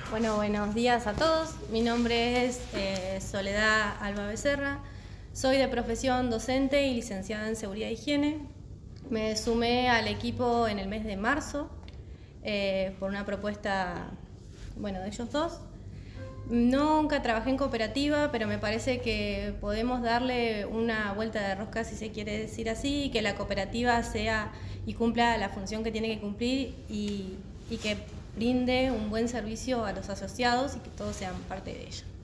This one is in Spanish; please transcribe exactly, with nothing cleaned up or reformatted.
Bueno, buenos días a todos. Mi nombre es eh, Soledad Alba Becerra. Soy de profesión docente y licenciada en Seguridad e Higiene. Me sumé al equipo en el mes de marzo eh, por una propuesta, bueno, de ellos dos. Nunca trabajé en cooperativa, pero me parece que podemos darle una vuelta de rosca, si se quiere decir así, y que la cooperativa sea y cumpla la función que tiene que cumplir y, y que brinde un buen servicio a los asociados y que todos sean parte de ella.